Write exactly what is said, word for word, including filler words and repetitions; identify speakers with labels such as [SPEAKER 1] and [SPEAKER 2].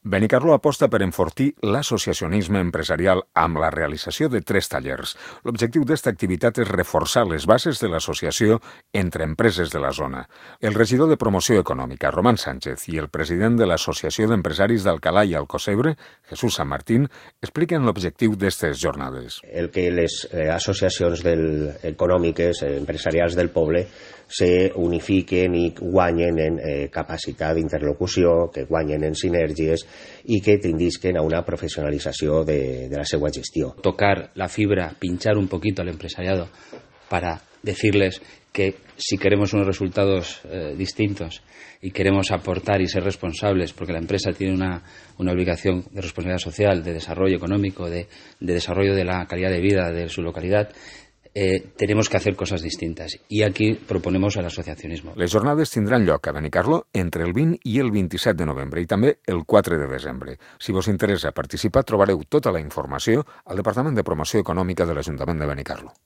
[SPEAKER 1] Benicarló aposta per enfortir l'associacionisme empresarial amb la realització de tres tallers. L'objectiu d'aquesta activitat és reforçar les bases de l'associació entre empreses de la zona. El regidor de Promoció Econòmica, Román Sánchez, i el president de l'Associació d'Empresaris d'Alcalà i Alcocebre, Jesús San Martín, expliquen l'objectiu d'aquestes jornades.
[SPEAKER 2] El que les eh, associacions del, econòmiques, eh, empresarials del poble se unifiquen i guanyen en eh, capacitat d'interlocució, que guanyen en sinergies i que tendisquen a una profesionalització de, de la seva gestió.
[SPEAKER 3] Tocar la fibra, pinchar un poquito al empresariado para decirles que si queremos unos resultados eh, distintos y queremos aportar y ser responsables, porque la empresa tiene una, una obligación de responsabilidad social, de desarrollo económico, de, de desarrollo de la calidad de vida de su localidad, Eh, tenemos que hacer cosas distintas i aquí proponemos el asociacionismo.
[SPEAKER 1] Les jornades tindran lloc a Benicarló entre el vint i el vint-i-set de novembre i també el quatre de desembre. Si vos interessa participar, trobareu tota la informació al Departament de Promoció Econòmica de l'Ajuntament de Benicarló.